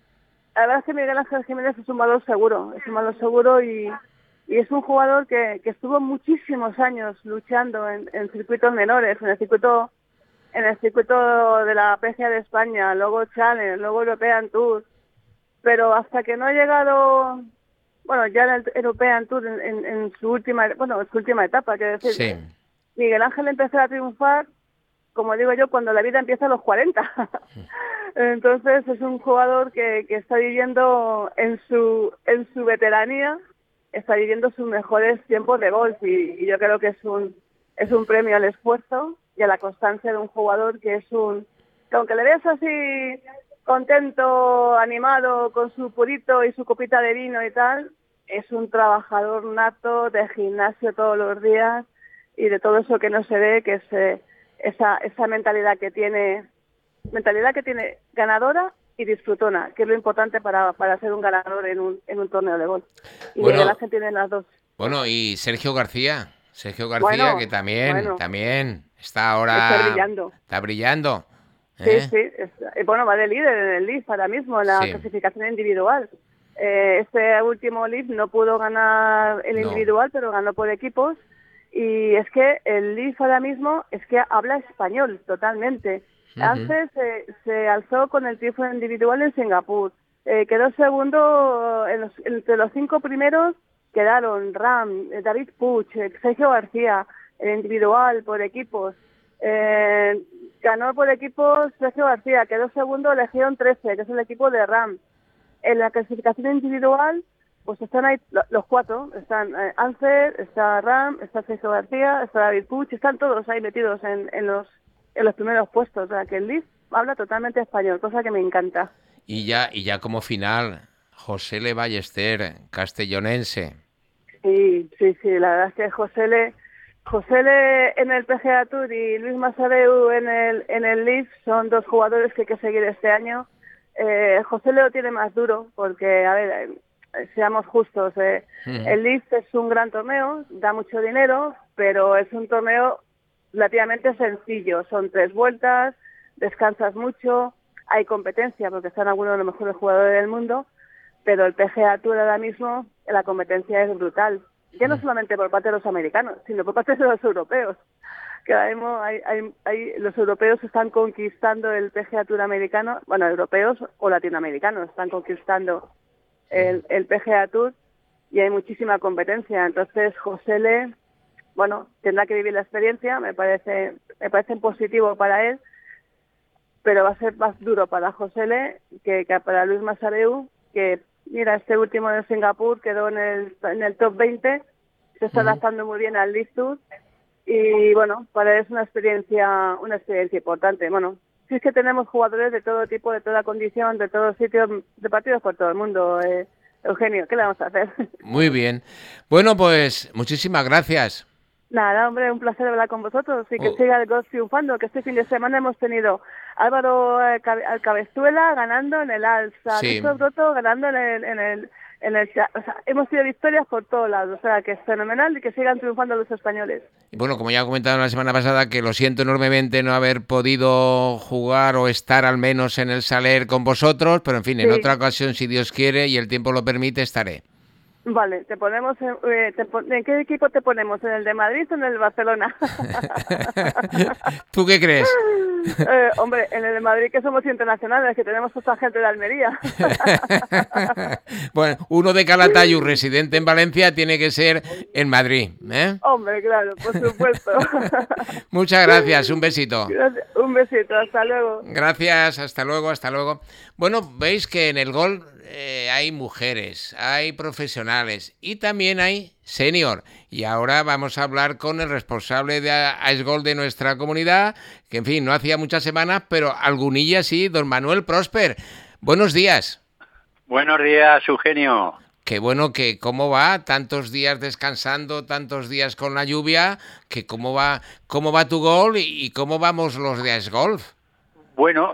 La verdad es que Miguel Ángel Jiménez es un valor seguro, es un valor seguro y, y es un jugador que, que estuvo muchísimos años luchando en, en circuitos menores, en el circuito... en el circuito de la P G A de España, luego Challenge, luego European Tour, pero hasta que no ha llegado, bueno, ya en el European Tour en, en, en su última, bueno, en su última etapa, quiero decir, sí. Miguel Ángel empezó a triunfar, como digo yo, cuando la vida empieza a los cuarenta. Entonces es un jugador que, que está viviendo en su en su veteranía, está viviendo sus mejores tiempos de golf y, y yo creo que es un es un premio al esfuerzo y a la constancia de un jugador que es un... que aunque le veas así contento, animado, con su purito y su copita de vino y tal, es un trabajador nato de gimnasio todos los días y de todo eso que no se ve, que es eh, esa esa mentalidad que tiene, mentalidad que tiene ganadora y disfrutona, que es lo importante para, para ser un ganador en un, en un torneo de golf. Y bueno, Miguel Ángel tiene las dos. Bueno, y Sergio García, Sergio García, bueno, que también, bueno. también... Está ahora... Está brillando. Está brillando. ¿eh? Sí, sí. Es, bueno, va de líder en el L I F ahora mismo, en la sí. clasificación individual. Eh, este último L I F no pudo ganar el no. individual, pero ganó por equipos. y es que el L I F ahora mismo es que habla español totalmente. Uh-huh. Antes se, se alzó con el triunfo individual en Singapur, eh, quedó segundo, en los, entre los cinco primeros quedaron Ram, David Puig, Sergio García, el individual por equipos. Eh, ganó por equipos Sergio García, quedó segundo Legión trece, que es el equipo de Ram. En la clasificación individual, pues están ahí los cuatro, están eh, Anser, está Ram, está Sergio García, está David Puig, están todos ahí metidos en, en los en los primeros puestos, o sea que el L I F habla totalmente español, cosa que me encanta. Y ya, y ya como final, José Le Ballester, castellonense. Sí, sí, sí, la verdad es que José Le, José Le en el P G A Tour y Luis Masareu en el en el L I F son dos jugadores que hay que seguir este año. Eh, José Le lo tiene más duro porque, a ver, eh, seamos justos, eh, uh-huh. el L I F es un gran torneo, da mucho dinero, pero es un torneo relativamente sencillo. Son tres vueltas, descansas mucho, hay competencia porque están algunos de los mejores jugadores del mundo, pero el P G A Tour ahora mismo, la competencia es brutal. Ya no solamente por parte de los americanos, sino por parte de los europeos. Que ahora mismo hay, hay, hay, los europeos están conquistando el P G A Tour americano, bueno, europeos o latinoamericanos están conquistando el, el P G A Tour y hay muchísima competencia. Entonces, José Le, bueno, tendrá que vivir la experiencia, me parece, me parece positivo para él, pero va a ser más duro para José Le que, que para Luis Masareu, que mira, este último de Singapur quedó en el, en el top veinte, se está uh-huh. adaptando muy bien al L I F Tour y bueno, para él es una experiencia, una experiencia importante. Bueno, sí es que tenemos jugadores de todo tipo, de toda condición, de todos sitios, de partidos por todo el mundo. Eh, Eugenio, ¿qué le vamos a hacer? Muy bien. Bueno, pues muchísimas gracias. Nada, hombre, un placer hablar con vosotros y que oh. siga el golf triunfando, que este fin de semana hemos tenido Álvaro Cabezuela ganando en el Alsa, sí. Víctor Broto ganando en el, en el, en el, o sea, hemos tenido victorias por todos lados, o sea, que es fenomenal y que sigan triunfando los españoles. Y bueno, como ya he comentado la semana pasada, que lo siento enormemente no haber podido jugar o estar al menos en el Saler con vosotros, pero en fin, en sí. otra ocasión, si Dios quiere y el tiempo lo permite, estaré. Vale, te ponemos en, eh, te pon, ¿en qué equipo te ponemos? ¿En el de Madrid o en el de Barcelona? ¿Tú qué crees? Eh, hombre, en el de Madrid que somos internacionales, que tenemos mucha gente de Almería. Bueno, uno de Calatayud, residente en Valencia, tiene que ser en Madrid, ¿eh? Hombre, claro, por supuesto. Muchas gracias, un besito. Gracias, un besito, hasta luego. Gracias, hasta luego, hasta luego. Bueno, veis que en el golf eh, hay mujeres, hay profesionales y también hay senior. Y ahora vamos a hablar con el responsable de Ice Golf de nuestra comunidad, que en fin, no hacía muchas semanas, pero algunilla sí, don Manuel Prosper. Buenos días. Buenos días, Eugenio. Qué bueno, que cómo va, tantos días descansando, tantos días con la lluvia, que cómo va, cómo va tu golf y cómo vamos los de Ice Golf. Bueno,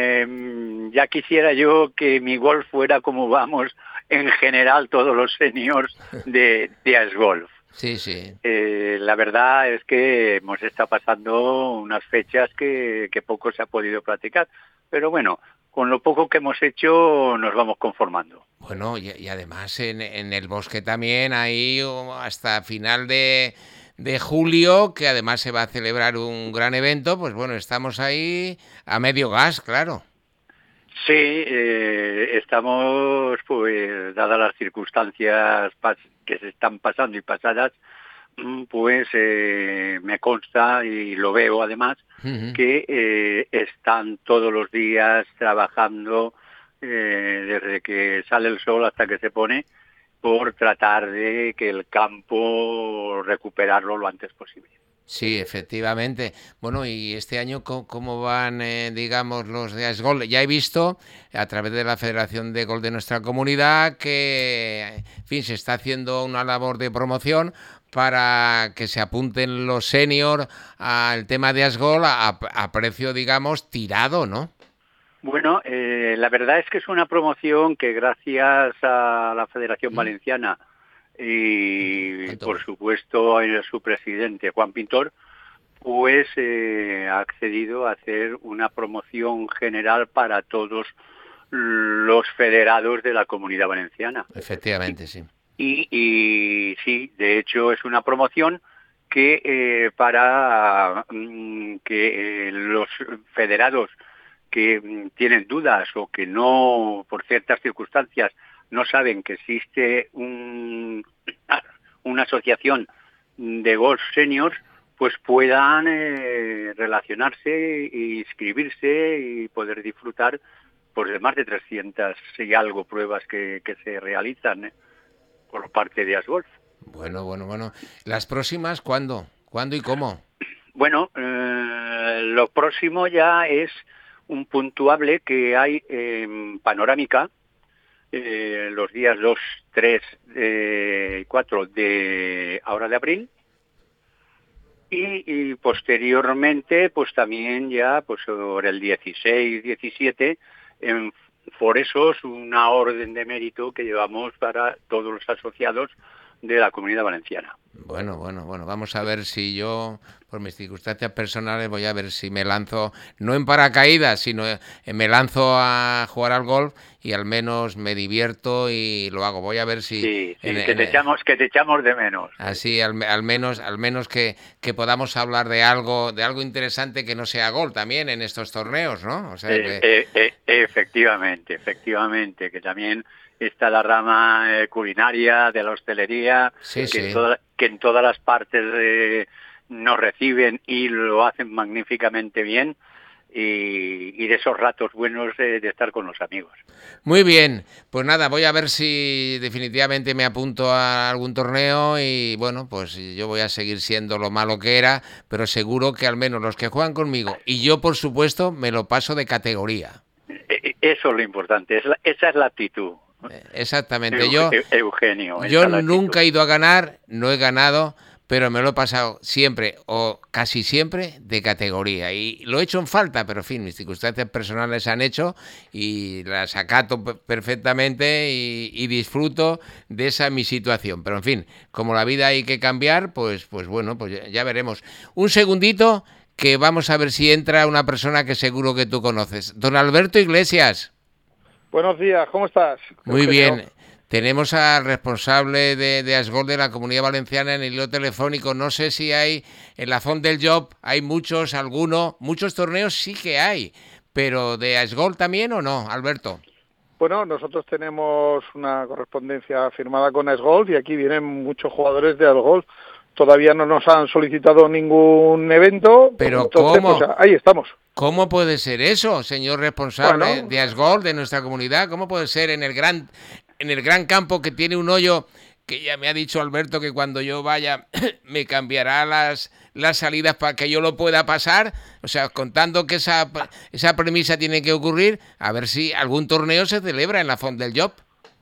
eh, ya quisiera yo que mi golf fuera como vamos en general todos los seniors de, de Ice Golf. Sí, sí. Eh, la verdad es que hemos estado pasando unas fechas que, que poco se ha podido practicar, pero bueno, con lo poco que hemos hecho nos vamos conformando. Bueno, y, y además en, en el bosque también hay hasta final de... de julio, que además se va a celebrar un gran evento, pues bueno, estamos ahí a medio gas, claro. Sí, eh, estamos, pues, dadas las circunstancias que se están pasando y pasadas, pues eh, me consta y lo veo además, uh-huh. que eh, están todos los días trabajando eh, desde que sale el sol hasta que se pone, por tratar de que el campo recuperarlo lo antes posible. Sí, efectivamente. Bueno, y este año, ¿cómo van, eh, digamos, los de Ice Golf? Ya he visto, a través de la Federación de Golf de nuestra comunidad, que, en fin, se está haciendo una labor de promoción para que se apunten los seniors al tema de Ice Golf a, a precio, digamos, tirado, ¿no? Bueno, eh, la verdad es que es una promoción que gracias a la Federación Valenciana y por supuesto a su presidente Juan Pintor, pues eh, ha accedido a hacer una promoción general para todos los federados de la Comunidad Valenciana. Efectivamente, sí. Y, y sí, de hecho es una promoción que eh, para mm, que eh, los federados que mm, tienen dudas o que no, por ciertas circunstancias, no saben que existe un, una asociación de golf seniors, pues puedan eh, relacionarse e inscribirse y poder disfrutar pues, de más de trescientas y algo pruebas que, que se realizan eh, por parte de Asgolf. Bueno, bueno, bueno. ¿Las próximas cuándo? ¿Cuándo y cómo? Bueno, eh, lo próximo ya es un puntuable que hay en Panorámica, eh, los días dos, tres y cuatro de ahora de abril, y, y posteriormente pues también ya pues sobre el dieciséis, diecisiete en Foresos, una orden de mérito que llevamos para todos los asociados de la Comunidad Valenciana. Bueno, bueno, bueno, vamos a ver si yo, por mis circunstancias personales, voy a ver si me lanzo, no en paracaídas, sino me lanzo a jugar al golf y al menos me divierto y lo hago. Voy a ver si... Sí, sí, en, que, en, te echamos, que te echamos de menos. Así, al, al menos al menos que, que podamos hablar de algo de algo interesante que no sea golf también en estos torneos, ¿no? O sea, eh, que... eh, eh, efectivamente, efectivamente, que también está la rama eh, culinaria, de la hostelería, sí, que, sí. En toda, que en todas las partes eh, nos reciben y lo hacen magníficamente bien, y, y de esos ratos buenos eh, de estar con los amigos. Muy bien, pues nada, voy a ver si definitivamente me apunto a algún torneo y bueno, pues yo voy a seguir siendo lo malo que era, pero seguro que al menos los que juegan conmigo y yo por supuesto me lo paso de categoría. Eso es lo importante, es la, esa es la actitud. Exactamente, yo, Eugenio, yo nunca he ido a ganar, no he ganado, pero me lo he pasado siempre o casi siempre de categoría y lo he hecho en falta, pero en fin, mis circunstancias personales han hecho y las acato perfectamente y, y disfruto de esa mi situación, pero en fin, como la vida hay que cambiar, pues, pues bueno, pues ya, ya veremos. Un segundito que vamos a ver si entra una persona que seguro que tú conoces. Don Alberto Iglesias. Buenos días, ¿cómo estás? Muy bien. Tenemos al responsable de, de Asgolf de la Comunidad Valenciana en el hilo telefónico. No sé si hay, en la Font del Job hay muchos, alguno, muchos torneos sí que hay, pero ¿de Asgolf también o no, Alberto? Bueno, nosotros tenemos una correspondencia firmada con Asgolf y aquí vienen muchos jugadores de Asgolf. Todavía no nos han solicitado ningún evento, pero entonces, ¿cómo? Pues, ahí estamos. ¿Cómo puede ser eso, señor responsable bueno, de Asgolf, de nuestra comunidad? ¿Cómo puede ser en el gran en el gran campo que tiene un hoyo que ya me ha dicho Alberto que cuando yo vaya me cambiará las las salidas para que yo lo pueda pasar? O sea, contando que esa esa premisa tiene que ocurrir, a ver si algún torneo se celebra en la Font del Job.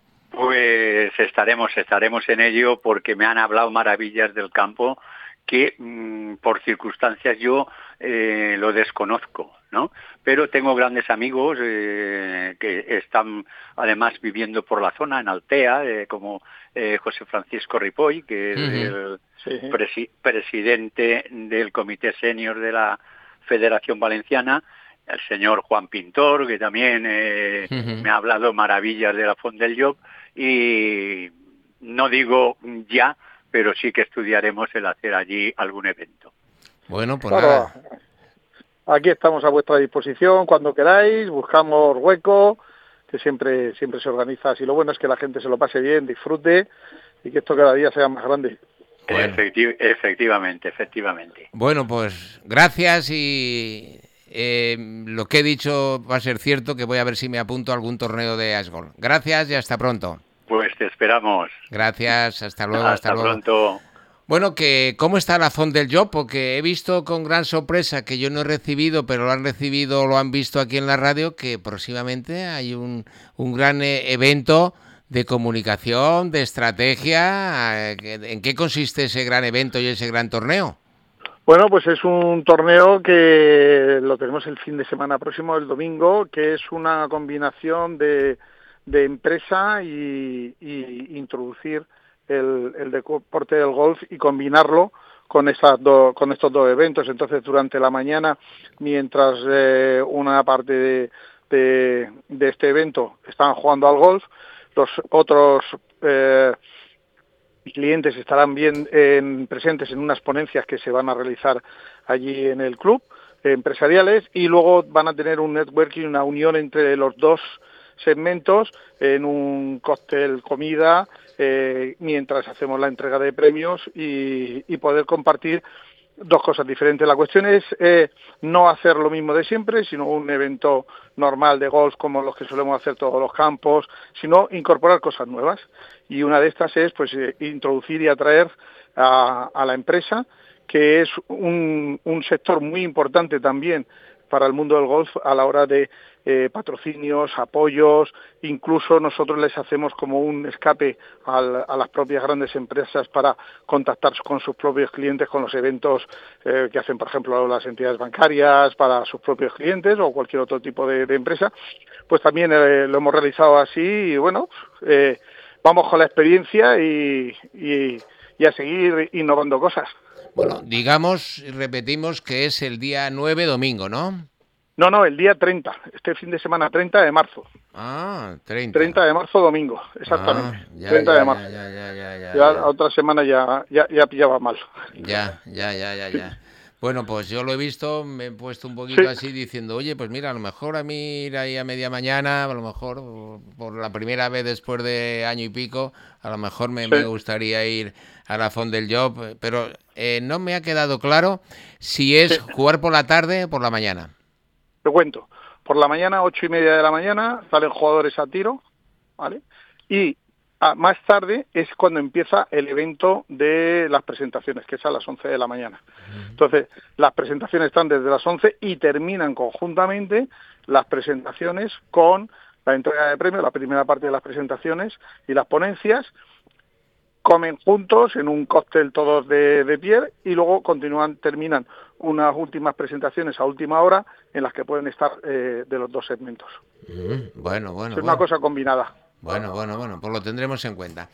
Pues estaremos, estaremos en ello porque me han hablado maravillas del campo que mmm, por circunstancias yo eh, lo desconozco, ¿no? Pero tengo grandes amigos eh, que están además viviendo por la zona, en Altea, eh, como eh, José Francisco Ripoll, que es uh-huh. el sí. presi- presidente del Comité Senior de la Federación Valenciana, el señor Juan Pintor, que también eh, uh-huh. me ha hablado maravillas de la Font del Job, y no digo ya, pero sí que estudiaremos el hacer allí algún evento. Bueno, pues claro, nada. Aquí estamos a vuestra disposición cuando queráis, buscamos hueco, que siempre siempre se organiza así. Lo bueno es que la gente se lo pase bien, disfrute y que esto cada día sea más grande. Bueno. Efecti- efectivamente, efectivamente. Bueno, pues gracias y eh, lo que he dicho va a ser cierto, que voy a ver si me apunto a algún torneo de Asgolf. Gracias y hasta pronto. Pues te esperamos. Gracias, hasta luego. Hasta, hasta luego. pronto. Bueno, que ¿cómo está la Font del Job? Porque he visto con gran sorpresa, que yo no he recibido, pero lo han recibido, lo han visto aquí en la radio, que próximamente hay un, un gran eh, evento de comunicación, de estrategia. ¿En qué consiste ese gran evento y ese gran torneo? Bueno, pues es un torneo que lo tenemos el fin de semana próximo, el domingo, que es una combinación de, de empresa y, y introducir el, el deporte del golf y combinarlo con esas do, con estos dos eventos. Entonces, durante la mañana, mientras eh, una parte de, de, de este evento están jugando al golf, los otros eh, clientes estarán bien eh, presentes en unas ponencias que se van a realizar allí en el club, eh, empresariales, y luego van a tener un networking, una unión entre los dos segmentos en un cóctel comida eh, mientras hacemos la entrega de premios y, y poder compartir dos cosas diferentes. La cuestión es eh, no hacer lo mismo de siempre, sino un evento normal de golf como los que solemos hacer todos los campos, sino incorporar cosas nuevas. Y una de estas es pues eh, introducir y atraer a, a la empresa, que es un, un sector muy importante también para el mundo del golf a la hora de eh, patrocinios, apoyos, incluso nosotros les hacemos como un escape al, a las propias grandes empresas para contactar con sus propios clientes con los eventos eh, que hacen, por ejemplo, las entidades bancarias para sus propios clientes o cualquier otro tipo de, de empresa. Pues también eh, lo hemos realizado así y bueno, eh, vamos con la experiencia y, y, y a seguir innovando cosas. Bueno, digamos y repetimos que es el día nueve, domingo, ¿no? No, no, el día treinta, este fin de semana treinta de marzo. Ah, treinta. treinta de marzo, domingo, exactamente. Ah, ya, treinta ya, de marzo. Ya, ya, ya, ya, ya, ya ya. otra semana ya, ya, ya pillaba mal. Ya, ya, ya, ya, ya. Bueno, pues yo lo he visto, me he puesto un poquito Sí. así diciendo, oye, pues mira, a lo mejor a mí ir ahí a media mañana, a lo mejor por la primera vez después de año y pico, a lo mejor me, Sí. me gustaría ir a la Font del Job, pero eh, no me ha quedado claro si es Sí. jugar por la tarde o por la mañana. Te cuento, por la mañana, ocho y media de la mañana, salen jugadores a tiro, ¿vale? Y a, más tarde es cuando empieza el evento de las presentaciones, que es a las once de la mañana. Entonces, las presentaciones están desde las once y terminan conjuntamente las presentaciones con la entrega de premios, la primera parte de las presentaciones y las ponencias. Comen juntos en un cóctel todos de, de pie y luego continúan, terminan unas últimas presentaciones a última hora en las que pueden estar eh, de los dos segmentos. Mm, bueno, bueno. Es bueno. una cosa combinada. Bueno, bueno, bueno, pues lo tendremos en cuenta.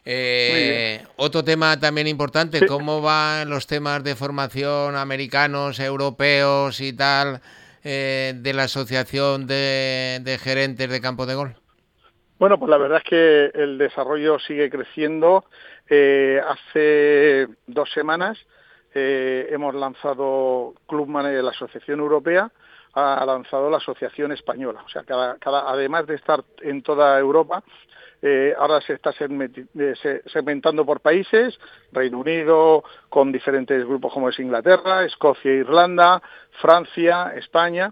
Eh, otro tema también importante, sí. ¿Cómo van los temas de formación americanos, europeos y tal eh, de la Asociación de, de Gerentes de Campo de Golf? Bueno, pues la verdad es que el desarrollo sigue creciendo. Eh, hace dos semanas eh, hemos lanzado Club Manager de la Asociación Europea, ha lanzado la Asociación Española. O sea, cada, cada, además de estar en toda Europa, eh, ahora se está segmentando por países, Reino Unido, con diferentes grupos como es Inglaterra, Escocia, Irlanda, Francia, España,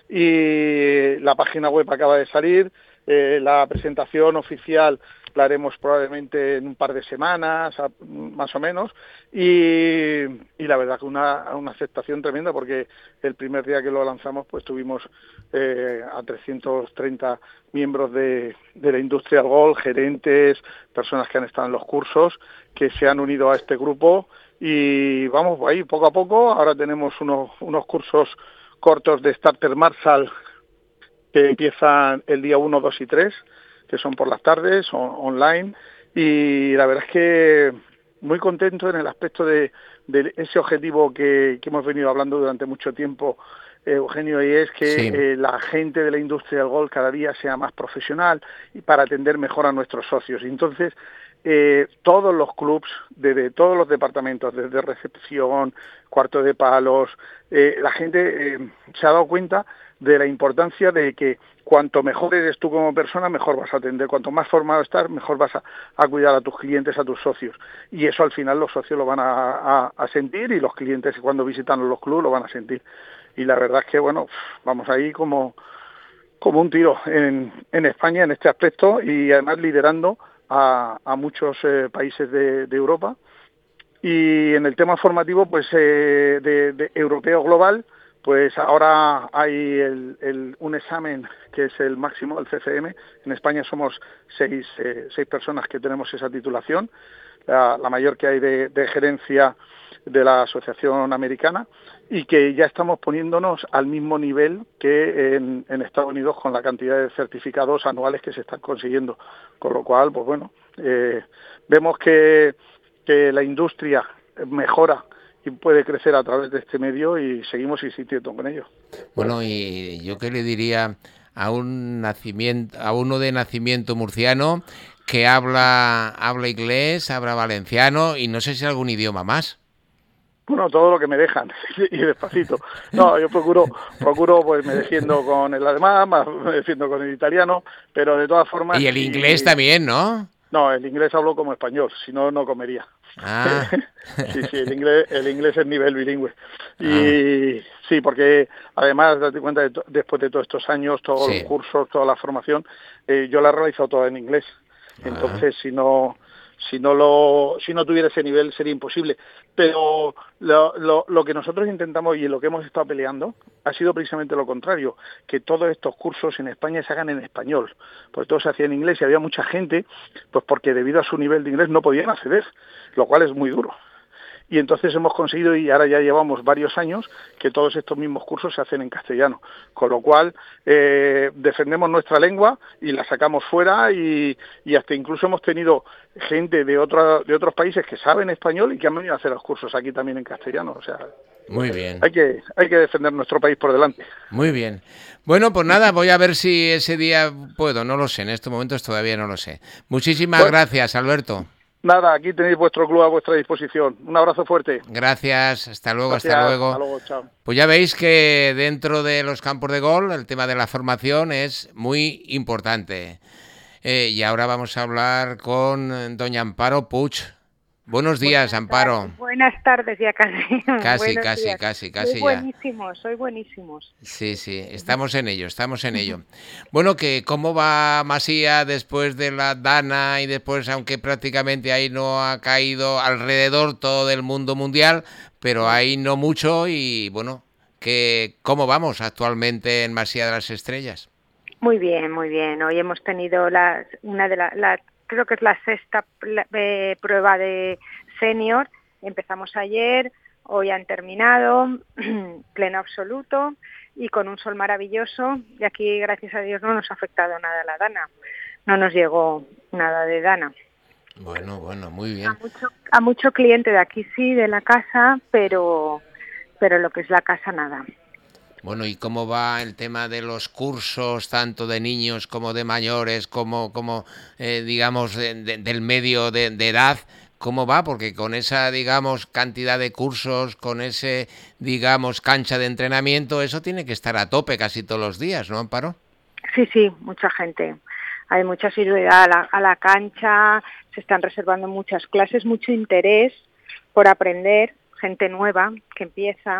y la página web acaba de salir. Eh, la presentación oficial la haremos probablemente en un par de semanas, a, más o menos, y, y la verdad que una, una aceptación tremenda, porque el primer día que lo lanzamos pues tuvimos eh, a trescientos treinta miembros de, de la industria del golf, gerentes, personas que han estado en los cursos, que se han unido a este grupo y vamos ahí poco a poco. Ahora tenemos unos, unos cursos cortos de Starter Marshall que empiezan el día uno, dos y tres, que son por las tardes, on, online, y la verdad es que muy contento en el aspecto de, de ese objetivo que, que hemos venido hablando durante mucho tiempo, eh, Eugenio, y es que sí. eh, la gente de la industria del golf cada día sea más profesional y para atender mejor a nuestros socios. Y entonces, eh, todos los clubs, desde todos los departamentos, desde recepción, cuarto de palos, eh, la gente eh, se ha dado cuenta de la importancia de que cuanto mejor eres tú como persona, mejor vas a atender. Cuanto más formado estás, mejor vas a, a cuidar a tus clientes, a tus socios. Y eso al final los socios lo van a, a, a sentir y los clientes cuando visitan los clubes lo van a sentir. Y la verdad es que, bueno, vamos ahí como, como un tiro en, en España en este aspecto y además liderando a, a muchos eh, países de, de Europa. Y en el tema formativo, pues eh, de, de europeo global, pues ahora hay el, el, un examen que es el máximo, el C C M. En España somos seis, eh, seis personas que tenemos esa titulación, la, la mayor que hay de, de gerencia de la Asociación Americana, y que ya estamos poniéndonos al mismo nivel que en, en Estados Unidos con la cantidad de certificados anuales que se están consiguiendo. Con lo cual, pues bueno, eh, vemos que, que la industria mejora y puede crecer a través de este medio y seguimos insistiendo con ello. Bueno, y yo qué le diría a un nacimiento, a uno de nacimiento murciano que habla, habla inglés, habla valenciano y no sé si algún idioma más. Bueno, todo lo que me dejan y despacito. No, yo procuro, procuro pues me defiendo con el alemán, me defiendo con el italiano, pero de todas formas... Y el inglés y... también, ¿no? No, el inglés hablo como español, si no, no comería. Ah. sí, sí, el inglés, el inglés es nivel bilingüe. Y ah. sí, porque además, date cuenta, de después de todos estos años, todos sí. los cursos, toda la formación, eh, yo la he realizado toda en inglés. Entonces, ah. si no... Si no lo, si no tuviera ese nivel sería imposible. Pero lo, lo, lo que nosotros intentamos y en lo que hemos estado peleando ha sido precisamente lo contrario, que todos estos cursos en España se hagan en español, porque todo se hacía en inglés y había mucha gente, pues porque debido a su nivel de inglés no podían acceder, lo cual es muy duro. Y entonces hemos conseguido, y ahora ya llevamos varios años, que todos estos mismos cursos se hacen en castellano. Con lo cual, eh, defendemos nuestra lengua y la sacamos fuera y, y hasta incluso hemos tenido gente de, otra, de otros países que saben español y que han venido a hacer los cursos aquí también en castellano. O sea, muy bien. Hay que, hay que defender nuestro país por delante. Muy bien. Bueno, pues nada, voy a ver si ese día puedo, no lo sé, en estos momentos todavía no lo sé. Muchísimas bueno, gracias, Alberto. Nada, aquí tenéis vuestro club a vuestra disposición. Un abrazo fuerte. Gracias, hasta luego, Gracias, hasta luego. Hasta luego, chao. Pues ya veis que dentro de los campos de golf el tema de la formación es muy importante. Eh, y ahora vamos a hablar con doña Amparo Puig. Buenos días, buenas Amparo. Tardes, buenas tardes ya casi. Casi, casi, días. casi, casi soy ya. buenísimos, soy buenísimos. Sí, sí, estamos en ello, estamos en ello. Bueno, que cómo va Masía después de la Dana y después, aunque prácticamente ahí no ha caído alrededor todo el mundo mundial, pero ahí no mucho y bueno, que cómo vamos actualmente en Masía de las Estrellas. Muy bien, muy bien. Hoy hemos tenido la, una de las... La, creo que es la sexta eh, prueba de senior. Empezamos ayer, hoy han terminado, pleno absoluto y con un sol maravilloso. Y aquí, gracias a Dios, no nos ha afectado nada la Dana. No nos llegó nada de Dana. Bueno, bueno, muy bien. A mucho, a mucho cliente de aquí sí, de la casa, pero, pero lo que es la casa nada. Bueno, ¿y cómo va el tema de los cursos, tanto de niños como de mayores, como, como eh, digamos, de, de, del medio de, de edad? ¿Cómo va? Porque con esa, digamos, cantidad de cursos, con ese, digamos, cancha de entrenamiento, eso tiene que estar a tope casi todos los días, ¿no, Amparo? Sí, sí, mucha gente. Hay mucha asiduidad a la, a la cancha, se están reservando muchas clases, mucho interés por aprender, gente nueva que empieza.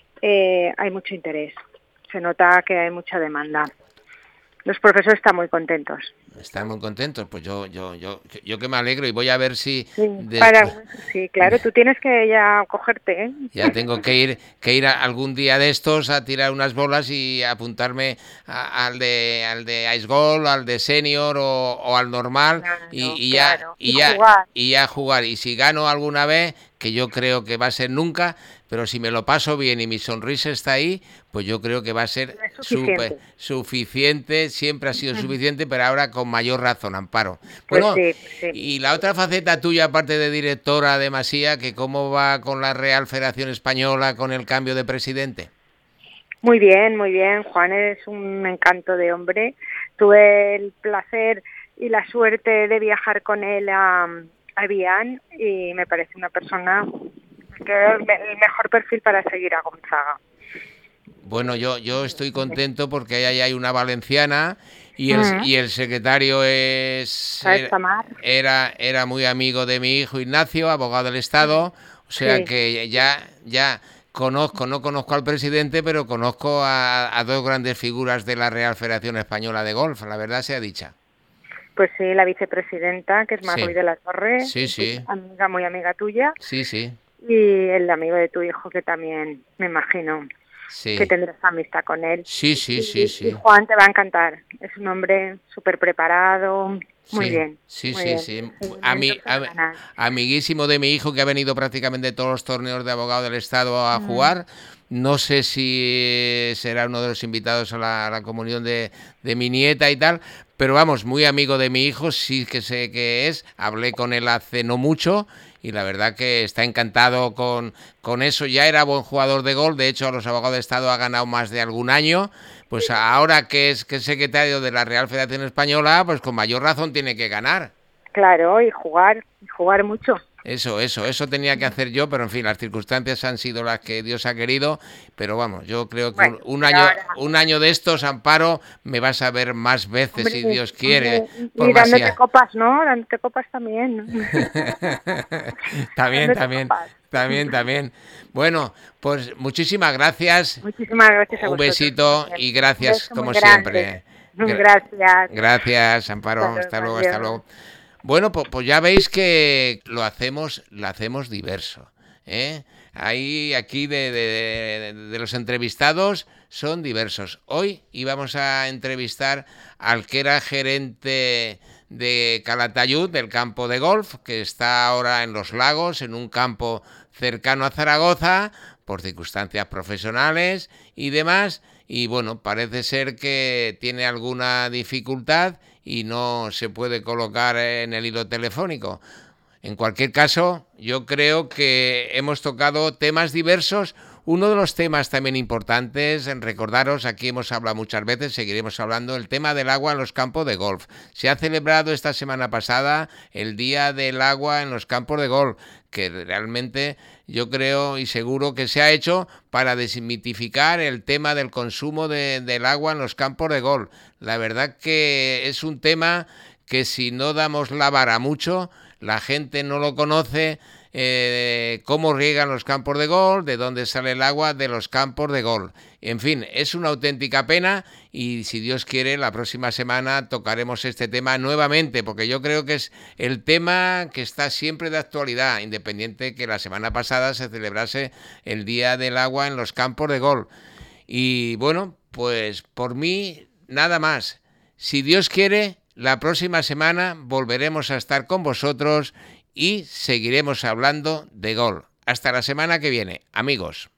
Eh, hay mucho interés, se nota que hay mucha demanda. Los profesores están muy contentos. Están muy contentos, pues yo yo yo yo que me alegro y voy a ver si sí, después... para, sí claro, tú tienes que ya cogerte, ¿eh? Ya tengo que ir que ir a algún día de estos a tirar unas bolas y apuntarme a, al de al de ice golf, al de senior o, o al normal claro, y, y ya claro. y, y ya jugar. y ya jugar y si gano alguna vez, que yo creo que va a ser nunca, pero si me lo paso bien y mi sonrisa está ahí, pues yo creo que va a ser suficiente. Super, suficiente, siempre ha sido suficiente, pero ahora con mayor razón, Amparo. Bueno, pues sí, pues sí. Y la otra faceta tuya, aparte de directora de Masía, que cómo va con la Real Federación Española con el cambio de presidente. Muy bien, muy bien. Juan es un encanto de hombre. Tuve el placer y la suerte de viajar con él a, a Vián y me parece una persona que es el mejor perfil para seguir a Gonzaga. Bueno, yo yo estoy contento porque ahí hay una valenciana y el, uh-huh. y el secretario es era, era era muy amigo de mi hijo Ignacio, abogado del Estado, o sea sí. que ya ya conozco, no conozco al presidente, pero conozco a, a dos grandes figuras de la Real Federación Española de Golf, la verdad sea dicha. Pues sí, la vicepresidenta, que es Marruy sí. de la Torre, sí, sí. amiga muy amiga tuya. Sí, sí. Y el amigo de tu hijo, que también me imagino sí. que tendrás amistad con él. Sí, sí, y, sí, sí. Y Juan te va a encantar. Es un hombre súper preparado, muy sí. bien. Sí, muy sí, bien. sí. Ami, am, amiguísimo de mi hijo que ha venido prácticamente todos los torneos de abogado del Estado a mm. jugar. No sé si será uno de los invitados a la, a la comunión de, de mi nieta y tal, pero vamos, muy amigo de mi hijo, sí que sé que es. Hablé con él hace no mucho y la verdad que está encantado con, con eso. Ya era buen jugador de golf, de hecho a los abogados de Estado ha ganado más de algún año. Pues ahora que es, que es secretario de la Real Federación Española, pues con mayor razón tiene que ganar. Claro, y jugar, y jugar mucho. Eso, eso, eso tenía que hacer yo, pero en fin, las circunstancias han sido las que Dios ha querido, pero vamos, yo creo que bueno, un, un año ahora... un año de estos, Amparo, me vas a ver más veces, hombre, si Dios quiere. Hombre, y dándote más... copas, ¿no? Dándote copas también. también, también, copas. también, también. Bueno, pues muchísimas gracias. Muchísimas gracias a Un vosotros. besito Gracias. y gracias, como grande. siempre. Gracias. Gracias, Amparo. Hasta, hasta luego, hasta luego. Bueno, pues, pues ya veis que lo hacemos, lo hacemos diverso, ¿eh? Ahí, aquí de, de, de los entrevistados son diversos. Hoy íbamos a entrevistar al que era gerente de Calatayud, del campo de golf, que está ahora en Los Lagos, en un campo cercano a Zaragoza, por circunstancias profesionales y demás. Y bueno, parece ser que tiene alguna dificultad y no se puede colocar en el hilo telefónico. En cualquier caso, yo creo que hemos tocado temas diversos. Uno de los temas también importantes, en recordaros, aquí hemos hablado muchas veces, seguiremos hablando, el tema del agua en los campos de golf. Se ha celebrado esta semana pasada el Día del Agua en los campos de golf, que realmente yo creo y seguro que se ha hecho para desmitificar el tema del consumo de, del agua en los campos de golf. La verdad que es un tema que si no damos la vara mucho, la gente no lo conoce, eh, cómo riegan los campos de golf, de dónde sale el agua de los campos de golf. En fin, es una auténtica pena y si Dios quiere la próxima semana tocaremos este tema nuevamente, porque yo creo que es el tema que está siempre de actualidad, independiente que la semana pasada se celebrase el Día del Agua en los campos de golf. Y bueno, pues por mí nada más. Si Dios quiere, la próxima semana volveremos a estar con vosotros y seguiremos hablando de golf. Hasta la semana que viene, amigos.